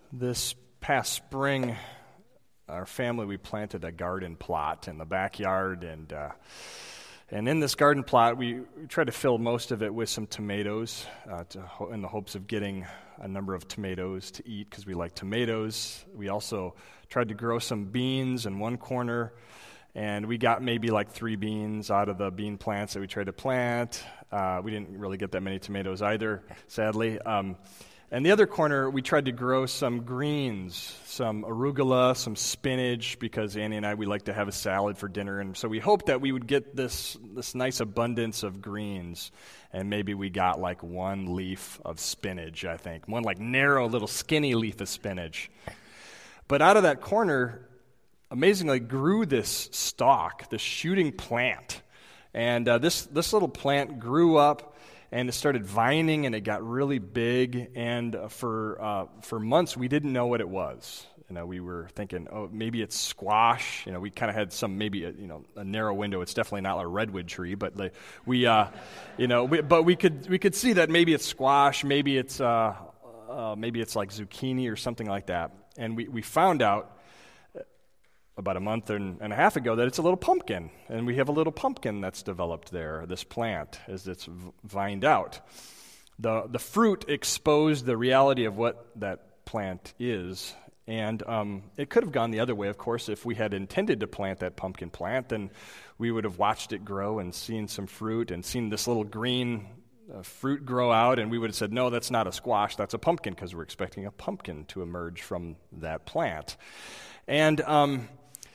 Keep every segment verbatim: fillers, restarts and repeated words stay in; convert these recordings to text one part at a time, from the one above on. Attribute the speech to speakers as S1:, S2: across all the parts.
S1: This past spring, our family, we planted a garden plot in the backyard, and uh, and in this garden plot, we, we tried to fill most of it with some tomatoes uh, to, in the hopes of getting a number of tomatoes to eat because we like tomatoes. We also tried to grow some beans in one corner, and we got maybe like three beans out of the bean plants that we tried to plant. Uh, we didn't really get that many tomatoes either, sadly. Um, And the other corner, we tried to grow some greens, some arugula, some spinach, because Annie and I, we like to have a salad for dinner. And so we hoped that we would get this, this nice abundance of greens. And maybe we got like one leaf of spinach, I think. One like narrow little skinny leaf of spinach. But out of that corner, amazingly, grew this stalk, this shooting plant. And uh, this, this little plant grew up. And it started vining, and it got really big. And for uh, for months, we didn't know what it was. You know, we were thinking, oh, maybe it's squash. You know, we kind of had some maybe a, you know a narrow window. It's definitely not a redwood tree, but like, we, uh, you know, we, but we could we could see that maybe it's squash, maybe it's uh, uh, maybe it's like zucchini or something like that. And we we found out about a month and, and a half ago that it's a little pumpkin, and we have a little pumpkin that's developed there, this plant, as it's v- vined out. The the fruit exposed the reality of what that plant is, and um, it could have gone the other way, of course. If we had intended to plant that pumpkin plant, then we would have watched it grow and seen some fruit and seen this little green uh, fruit grow out, and we would have said, no, that's not a squash, that's a pumpkin, because we're expecting a pumpkin to emerge from that plant. And um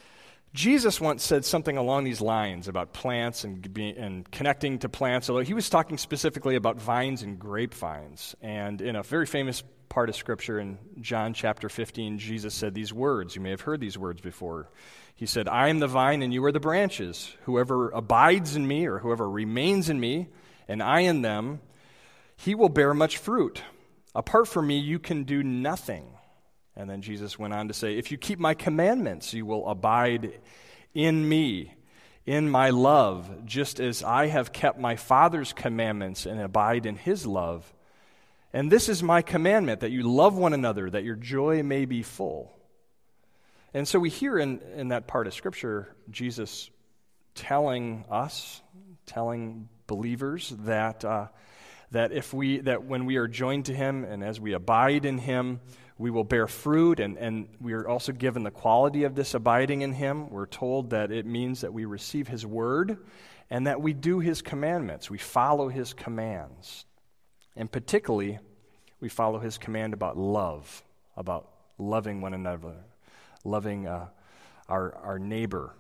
S1: Jesus once said something along these lines about plants and be, and connecting to plants, although he was talking specifically about vines and grapevines. And in a very famous part of Scripture in John chapter fifteen, Jesus said these words. You may have heard these words before. He said, I am the vine and you are the branches. Whoever abides in me, or whoever remains in me, and I in them, he will bear much fruit. Apart from me, you can do nothing. And then Jesus went on to say, if you keep my commandments, you will abide in me, in my love, just as I have kept my Father's commandments and abide in his love. And this is my commandment, that you love one another, that your joy may be full. And so we hear in, in that part of Scripture, Jesus telling us, telling believers that uh, that if we that when we are joined to him and as we abide in him, we will bear fruit, and, and we are also given the quality of this abiding in him. We're told that it means that we receive his word and that we do his commandments. We follow his commands. And particularly, we follow his command about love, about loving one another, loving uh, our, our neighbor.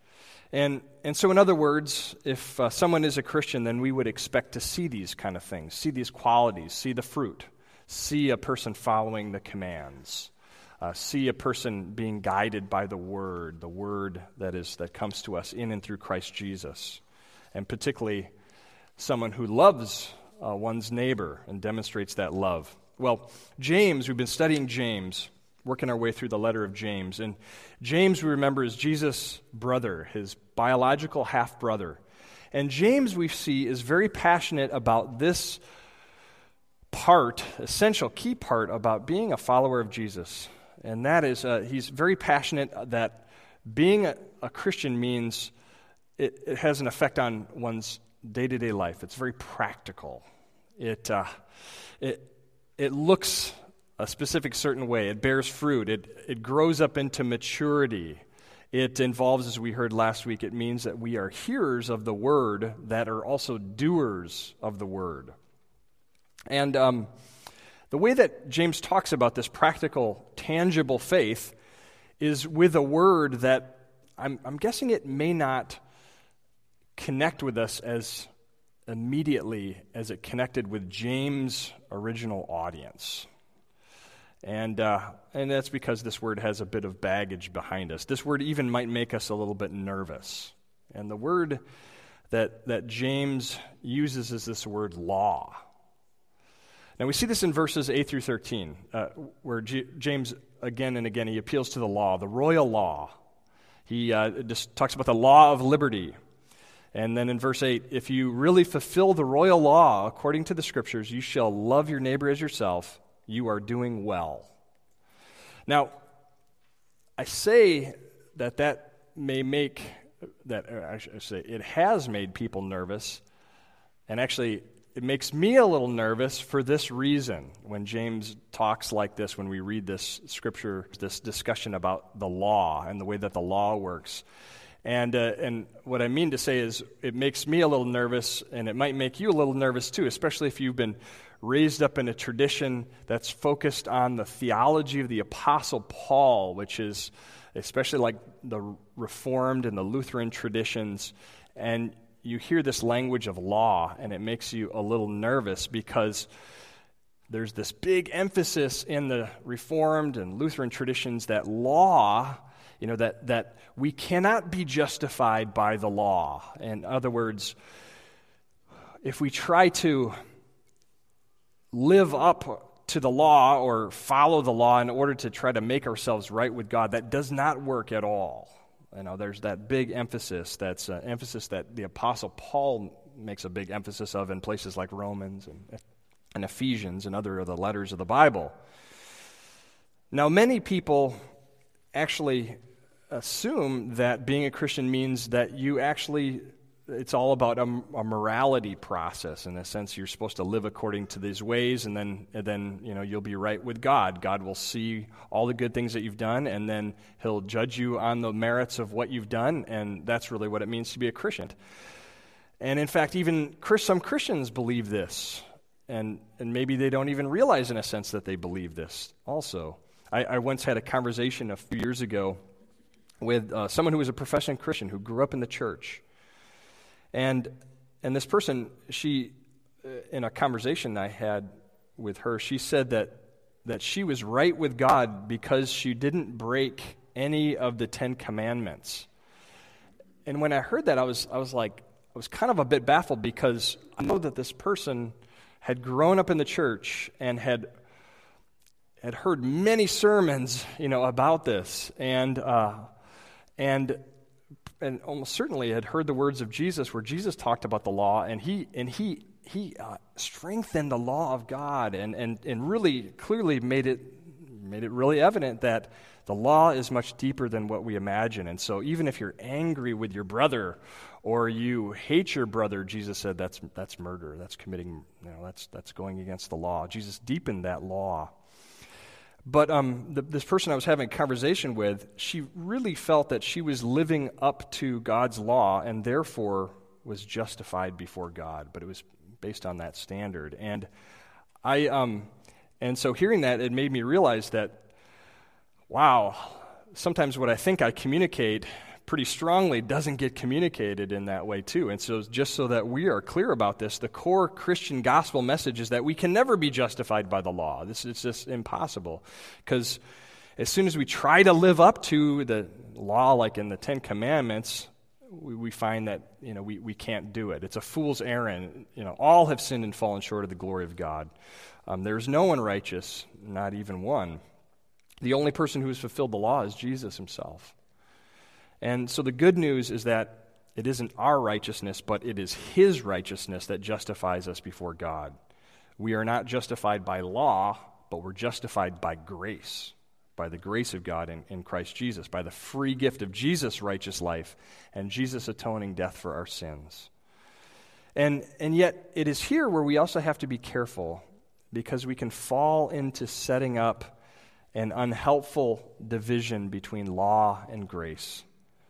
S1: And and so in other words, if uh, someone is a Christian, then we would expect to see these kind of things, see these qualities, see the fruit. See a person following the commands. Uh, see a person being guided by the Word, the Word that is that comes to us in and through Christ Jesus. And particularly someone who loves uh, one's neighbor and demonstrates that love. Well, James, we've been studying James, working our way through the letter of James. And James, we remember, is Jesus' brother, his biological half-brother. And James, we see, is very passionate about this part, essential key part about being a follower of Jesus. And that is, uh, he's very passionate that being a, a Christian means it, it has an effect on one's day-to-day life. It's very practical. It, uh, it, it looks a specific certain way. It bears fruit. It, it grows up into maturity. It involves, as we heard last week, it means that we are hearers of the word that are also doers of the word. And um, the way that James talks about this practical, tangible faith is with a word that I'm, I'm guessing it may not connect with us as immediately as it connected with James' original audience. And uh, and that's because this word has a bit of baggage behind us. This word even might make us a little bit nervous. And the word that that James uses is this word law. Now, we see this in verses eight through thirteen, uh, where G- James, again and again, he appeals to the law, the royal law. He uh, just talks about the law of liberty. And then in verse eight, if you really fulfill the royal law according to the Scriptures, you shall love your neighbor as yourself, you are doing well. Now, I say that that may make, that I should say, it has made people nervous, and actually it makes me a little nervous for this reason. When James talks like this, when we read this scripture, this discussion about the law and the way that the law works. And uh, and what I mean to say is it makes me a little nervous, and it might make you a little nervous too, especially if you've been raised up in a tradition that's focused on the theology of the Apostle Paul, which is especially like the Reformed and the Lutheran traditions, and you hear this language of law, and it makes you a little nervous because there's this big emphasis in the Reformed and Lutheran traditions that law, you know, that, that we cannot be justified by the law. In other words, if we try to live up to the law or follow the law in order to try to make ourselves right with God, that does not work at all. You know, there's that big emphasis, that's an emphasis that the Apostle Paul makes a big emphasis of in places like Romans and, and Ephesians and other of the letters of the Bible. Now, many people actually assume that being a Christian means that you actually, it's all about a, a morality process. In a sense, you're supposed to live according to these ways, and then, and then you know, you'll be right with God. God will see all the good things that you've done, and then He'll judge you on the merits of what you've done, and that's really what it means to be a Christian. And in fact, even some Christians believe this, and, and maybe they don't even realize in a sense that they believe this also. I, I once had a conversation a few years ago with uh, someone who was a professing Christian who grew up in the church. And and this person, she, uh, in a conversation I had with her, she said that that she was right with God because she didn't break any of the Ten Commandments. And when I heard that, I was I was like, I was kind of a bit baffled because I know that this person had grown up in the church and had had heard many sermons, you know, about this, and uh, and. and almost certainly had heard the words of Jesus where Jesus talked about the law, and he and he he uh, strengthened the law of God and, and, and really clearly made it made it really evident that the law is much deeper than what we imagine. And so even if you're angry with your brother or you hate your brother, Jesus said that's that's murder. That's committing, you know, that's that's going against the law. Jesus deepened that law. But um, the, this person I was having a conversation with, she really felt that she was living up to God's law and therefore was justified before God. But it was based on that standard. And I, um, and so hearing that, it made me realize that, wow, sometimes what I think I communicate pretty strongly doesn't get communicated in that way too. And so just so that we are clear about this, the core Christian gospel message is that we can never be justified by the law. This is just impossible. Because as soon as we try to live up to the law, like in the Ten Commandments, we, we find that, you know, we, we can't do it. It's a fool's errand. You know, all have sinned and fallen short of the glory of God. Um, there is no one righteous, not even one. The only person who has fulfilled the law is Jesus himself. And so the good news is that it isn't our righteousness, but it is His righteousness that justifies us before God. We are not justified by law, but we're justified by grace, by the grace of God in, in Christ Jesus, by the free gift of Jesus' righteous life and Jesus' atoning death for our sins. And, and yet it is here where we also have to be careful, because we can fall into setting up an unhelpful division between law and grace.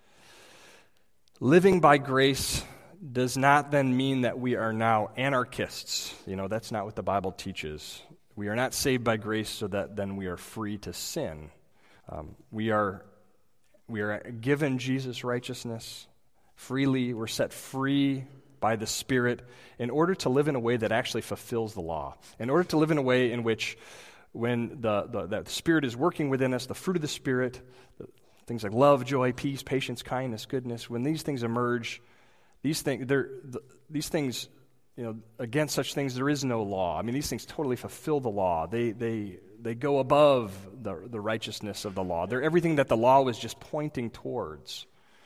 S1: Living by grace does not then mean that we are now anarchists. You know, that's not what the Bible teaches. We are not saved by grace so that then we are free to sin. Um, we are we are given Jesus' righteousness freely. We're set free by the Spirit in order to live in a way that actually fulfills the law. In order to live in a way in which when the, the, the Spirit is working within us, the fruit of the Spirit, the, things like love, joy, peace, patience, kindness, goodness, when these things emerge, these things, they're, these things, you know, against such things there is no law. I mean, these things totally fulfill the law. They they they go above the the righteousness of the law. They're everything that the law was just pointing towards.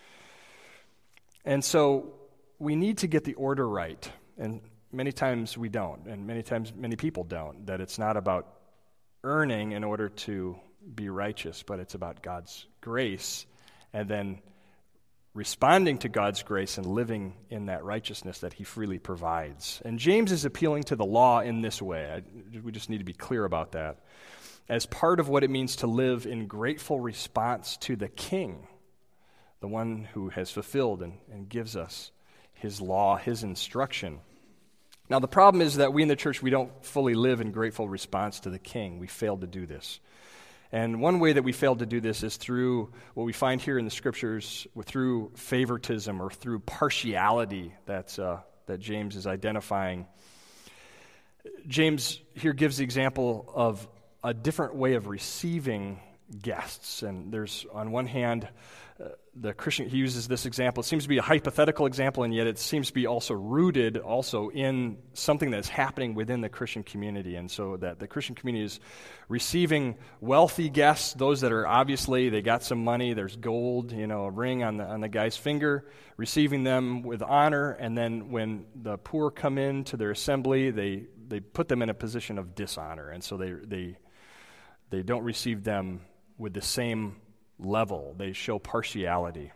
S1: And so we need to get the order right, and many times we don't, and many times many people don't. That it's not about earning in order to be righteous, but it's about God's grace, and then responding to God's grace and living in that righteousness that he freely provides. And James is appealing to the law in this way. I, we just need to be clear about that. As part of what it means to live in grateful response to the King, the one who has fulfilled and, and gives us his law, his instruction. Now, the problem is that we in the church, we don't fully live in grateful response to the King. We fail to do this. And one way that we fail to do this is through what we find here in the Scriptures, through favoritism or through partiality that's, uh, that James is identifying. James here gives the example of a different way of receiving guests. And there's, on one hand, uh, the Christian, he uses this example. It seems to be a hypothetical example, and yet it seems to be also rooted also in something that's happening within the Christian community. And so that the Christian community is receiving wealthy guests, those that are obviously, they got some money, there's gold, you know, a ring on the on the guy's finger, receiving them with honor, and then when the poor come into their assembly, they they put them in a position of dishonor, and so they they they don't receive them with the same level. They show partiality.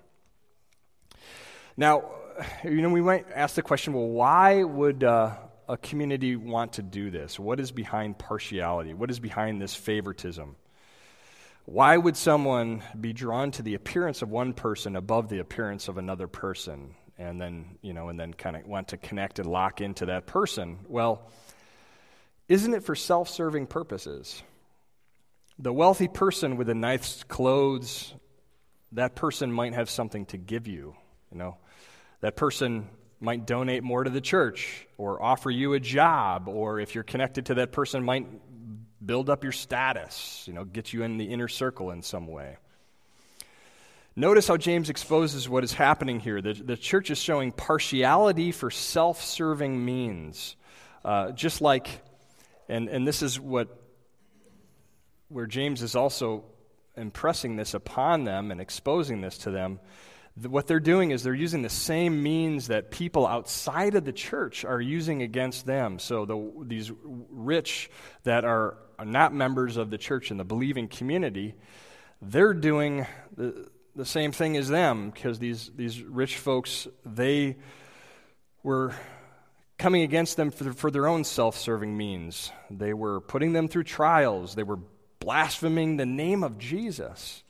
S1: Now, you know, we might ask the question, well, why would uh, a community want to do this? What is behind partiality? What is behind this favoritism? Why would someone be drawn to the appearance of one person above the appearance of another person, and then, you know, and then kind of want to connect and lock into that person? Well, isn't it for self-serving purposes? The wealthy person with the nice clothes, that person might have something to give you, you know. That person might donate more to the church or offer you a job, or if you're connected to that person, might build up your status, you know, get you in the inner circle in some way. Notice how James exposes what is happening here. The, the church is showing partiality for self-serving means, uh, just like, and, and this is what where James is also impressing this upon them and exposing this to them. What they're doing is they're using the same means that people outside of the church are using against them. So the, these rich that are, are not members of the church and the believing community, they're doing the, the same thing as them, because these, these rich folks, they were coming against them for, for their own self-serving means. They were putting them through trials. They were blaspheming the name of Jesus.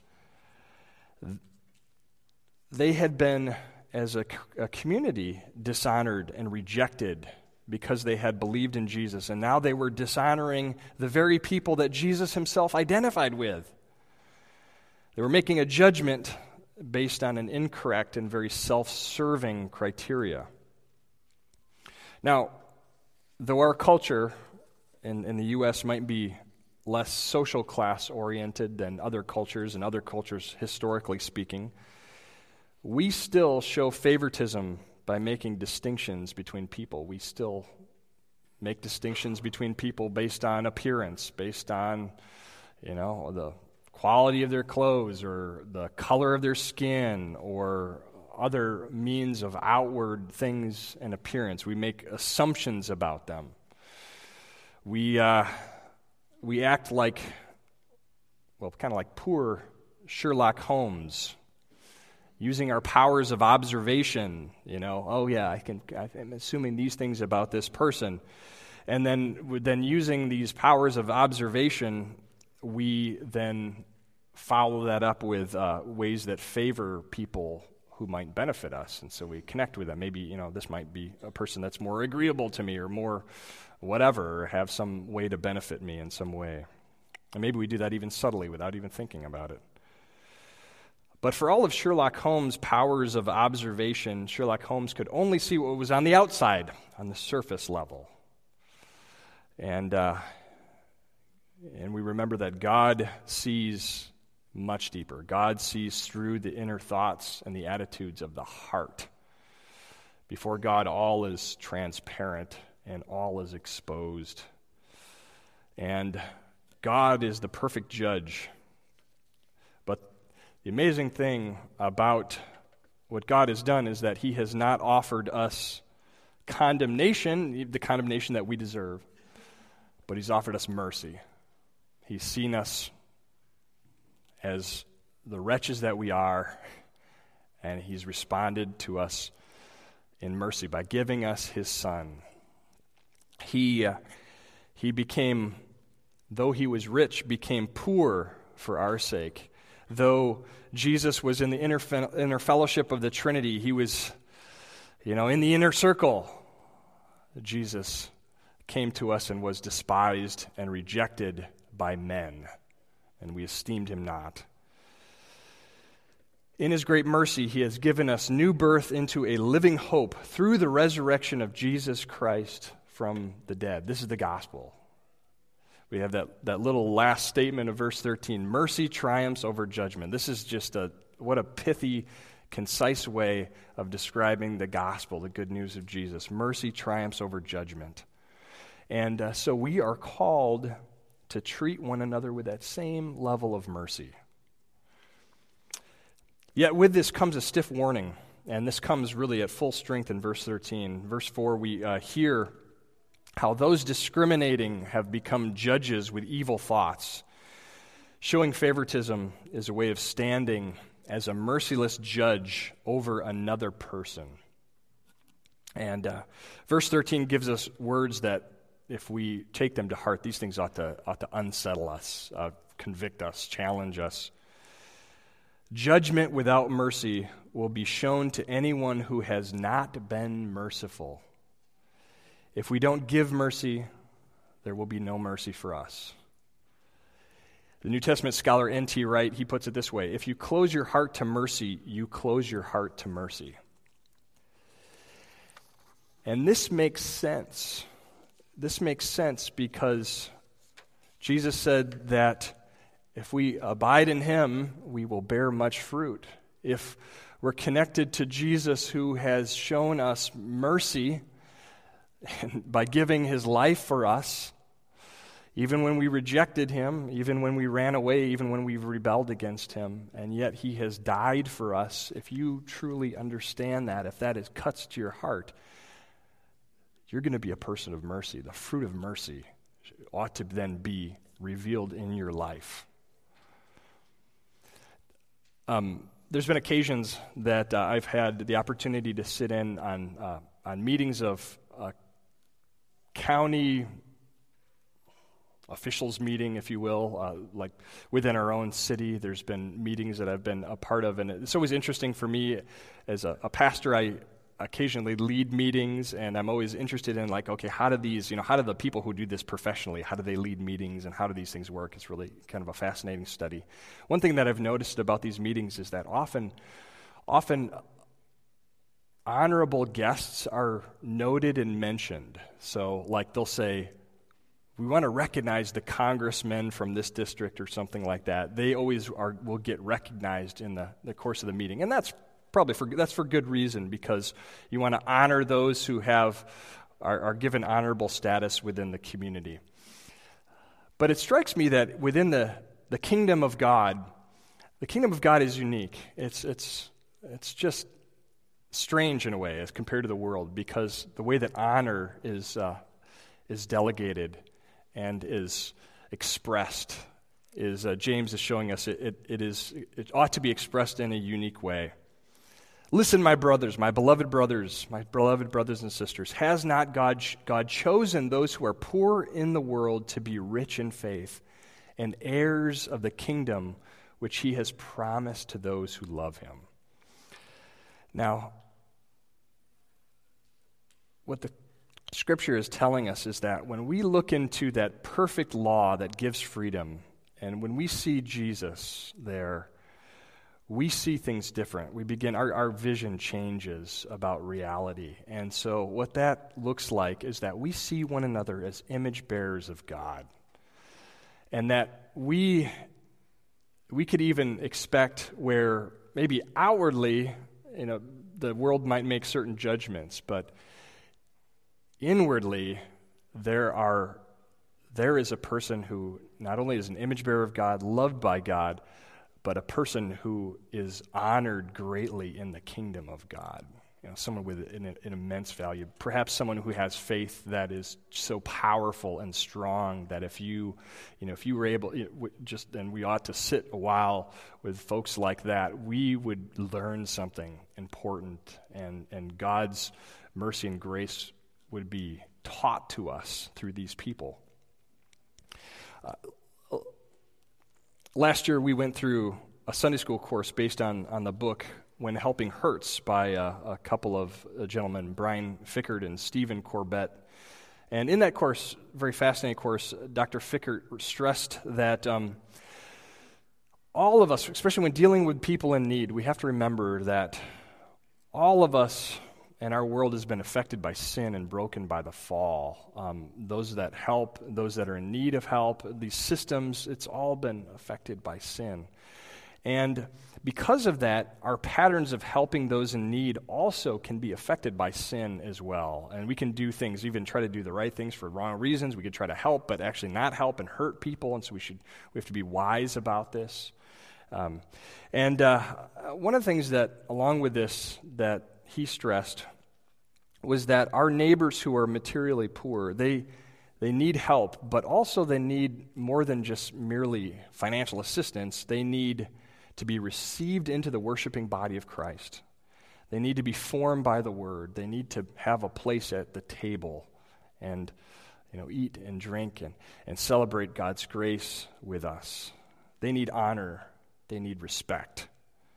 S1: They had been, as a, a community, dishonored and rejected because they had believed in Jesus, and now they were dishonoring the very people that Jesus himself identified with. They were making a judgment based on an incorrect and very self-serving criteria. Now, though our culture in, in the U S might be less social class oriented than other cultures, and other cultures historically speaking, we still show favoritism by making distinctions between people. We still make distinctions between people based on appearance, based on, you know, the quality of their clothes or the color of their skin or other means of outward things and appearance. We make assumptions about them. We uh, we act like, well, kind of like poor Sherlock Holmes, using our powers of observation. You know, oh yeah, I can. I'm assuming these things about this person, and then then using these powers of observation, we then follow that up with uh, ways that favor people who might benefit us, and so we connect with them. Maybe, you know, this might be a person that's more agreeable to me, or more whatever, or have some way to benefit me in some way. And maybe we do that even subtly without even thinking about it. But for all of Sherlock Holmes' powers of observation, Sherlock Holmes could only see what was on the outside, on the surface level. And uh, and we remember that God sees much deeper. God sees through the inner thoughts and the attitudes of the heart. Before God, all is transparent and all is exposed. And God is the perfect judge. But the amazing thing about what God has done is that he has not offered us condemnation, the condemnation that we deserve, but he's offered us mercy. He's seen us as the wretches that we are, and he's responded to us in mercy by giving us his Son. He, uh, he became, though he was rich, became poor for our sake. Though Jesus was in the inner, inner fellowship of the Trinity, he was, you know, in the inner circle. Jesus came to us and was despised and rejected by men, and we esteemed him not. In his great mercy, he has given us new birth into a living hope through the resurrection of Jesus Christ from the dead. This is the gospel. We have that, that little last statement of verse thirteen, mercy triumphs over judgment. This is just a, what a pithy, concise way of describing the gospel, the good news of Jesus. Mercy triumphs over judgment. And uh, so we are called to treat one another with that same level of mercy. Yet with this comes a stiff warning, and this comes really at full strength in verse thirteen. Verse four, we uh, hear how those discriminating have become judges with evil thoughts. Showing favoritism is a way of standing as a merciless judge over another person. And uh, verse thirteen gives us words that, if we take them to heart, these things ought to, ought to unsettle us, uh, convict us, challenge us. Judgment without mercy will be shown to anyone who has not been merciful. If we don't give mercy, there will be no mercy for us. The New Testament scholar N T Wright, he puts it this way: if you close your heart to mercy, you close your heart to mercy. And this makes sense. This makes sense because Jesus said that if we abide in him, we will bear much fruit. If we're connected to Jesus, who has shown us mercy by giving his life for us, even when we rejected him, even when we ran away, even when we rebelled against him, and yet he has died for us. If you truly understand that, if that is cuts to your heart, you're going to be a person of mercy. The fruit of mercy ought to then be revealed in your life. Um, there's been occasions that uh, I've had the opportunity to sit in on uh, on meetings of uh, county officials meeting, if you will, uh, like within our own city. There's been meetings that I've been a part of, and it's always interesting for me as a, a pastor. I occasionally lead meetings, and I'm always interested in, like, okay, how do these, you know, how do the people who do this professionally, how do they lead meetings, and how do these things work? It's really kind of a fascinating study. One thing that I've noticed about these meetings is that often, often honorable guests are noted and mentioned. So, like, they'll say, we want to recognize the congressmen from this district or something like that. They always are will get recognized in the, the course of the meeting, and that's Probably for that's for good reason, because you want to honor those who have are, are given honorable status within the community. But it strikes me that within the, the kingdom of God, the kingdom of God is unique. It's it's it's just strange in a way as compared to the world, because the way that honor is uh, is delegated and is expressed is uh, James is showing us it, it it is it ought to be expressed in a unique way. Listen, my brothers, my beloved brothers, my beloved brothers and sisters, has not God, God chosen those who are poor in the world to be rich in faith and heirs of the kingdom which he has promised to those who love him? Now, what the Scripture is telling us is that when we look into that perfect law that gives freedom, and when we see Jesus there, we see things different. We begin, our, our vision changes about reality. And so what that looks like is that we see one another as image bearers of God. And that we, we could even expect where maybe outwardly, you know, the world might make certain judgments, but inwardly there are, there is a person who not only is an image bearer of God, loved by God, but a person who is honored greatly in the kingdom of God. You know, someone with an, an immense value. Perhaps someone who has faith that is so powerful and strong that if you, you know, if you were able, you know, just, and we ought to sit a while with folks like that, we would learn something important, and, and God's mercy and grace would be taught to us through these people. Uh, last year we went through a Sunday school course based on, on the book When Helping Hurts by uh, a couple of uh, gentlemen, Brian Fickert and Stephen Corbett. And in that course, very fascinating course, Doctor Fickert stressed that um, all of us, especially when dealing with people in need, we have to remember that all of us and our world has been affected by sin and broken by the fall. Um, those that help, those that are in need of help, these systems, it's all been affected by sin. And because of that, our patterns of helping those in need also can be affected by sin as well. And we can do things, even try to do the right things for wrong reasons. We could try to help, but actually not help and hurt people. And so we should we have to be wise about this. Um, and uh, one of the things that, along with this, that he stressed was that our neighbors who are materially poor, they they need help, but also they need more than just merely financial assistance. They need to be received into the worshiping body of Christ. They need to be formed by the Word. They need to have a place at the table and, you know, eat and drink and, and celebrate God's grace with us. They need honor. They need respect.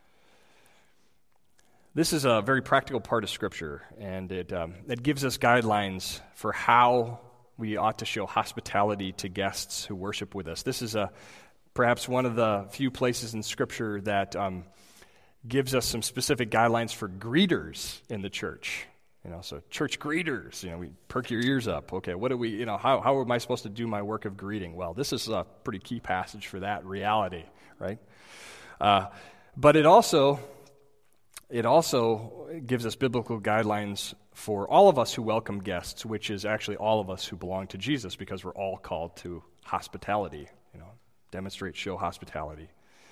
S1: This is a very practical part of Scripture, and it um, it gives us guidelines for how we ought to show hospitality to guests who worship with us. This is a perhaps one of the few places in Scripture that um, gives us some specific guidelines for greeters in the church. You know, so church greeters, you know, we perk your ears up. Okay, what do we, you know, how how am I supposed to do my work of greeting? Well, this is a pretty key passage for that reality, right? Uh, but it also it also gives us biblical guidelines for all of us who welcome guests, which is actually all of us who belong to Jesus, because we're all called to hospitality. You know, demonstrate, show hospitality.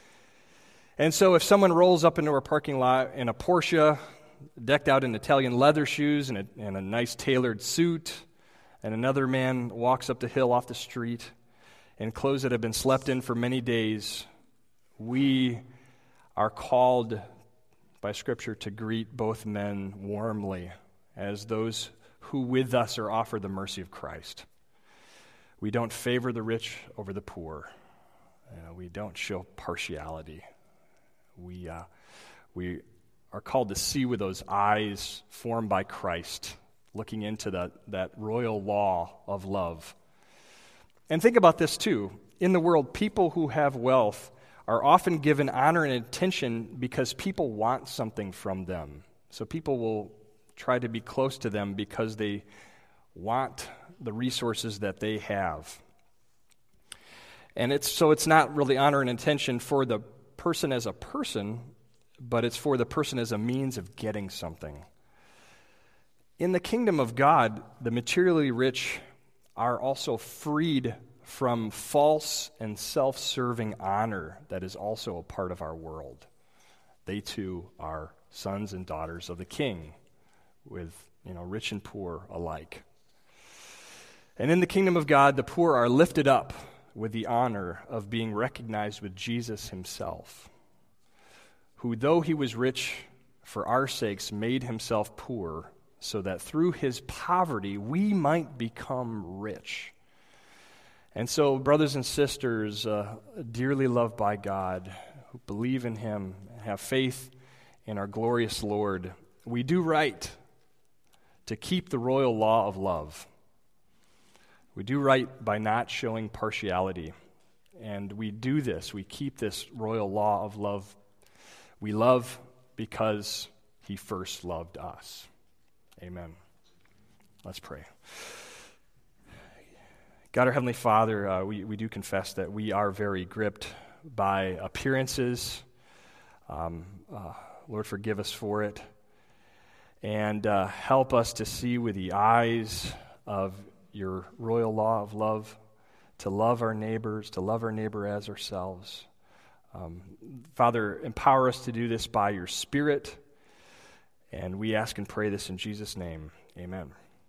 S1: And so if someone rolls up into our parking lot in a Porsche, decked out in Italian leather shoes and a, and a nice tailored suit, and another man walks up the hill off the street in clothes that have been slept in for many days, we are called by Scripture to greet both men warmly as those who with us are offered the mercy of Christ. We don't favor the rich over the poor. You know, we don't show partiality. We uh, we are called to see with those eyes formed by Christ, looking into the, that royal law of love. And think about this too. In the world, people who have wealth are often given honor and attention because people want something from them. So people will try to be close to them because they want the resources that they have. And it's so it's not really honor and attention for the person as a person, but it's for the person as a means of getting something. In the kingdom of God, the materially rich are also freed from false and self-serving honor that is also a part of our world. They too are sons and daughters of the King, with, you know, rich and poor alike. And in the kingdom of God, the poor are lifted up with the honor of being recognized with Jesus himself, who, though he was rich, for our sakes made himself poor, so that through his poverty we might become rich. And so, brothers and sisters, uh, dearly loved by God, who believe in him, have faith in our glorious Lord, we do right to keep the royal law of love. We do right by not showing partiality. And we do this, we keep this royal law of love. We love because he first loved us. Amen. Let's pray. God, our Heavenly Father, uh, we, we do confess that we are very gripped by appearances. Um, uh, Lord, forgive us for it. And uh, help us to see with the eyes of your royal law of love, to love our neighbors, to love our neighbor as ourselves. Um, Father, empower us to do this by your Spirit, And we ask and pray this in Jesus' name. Amen.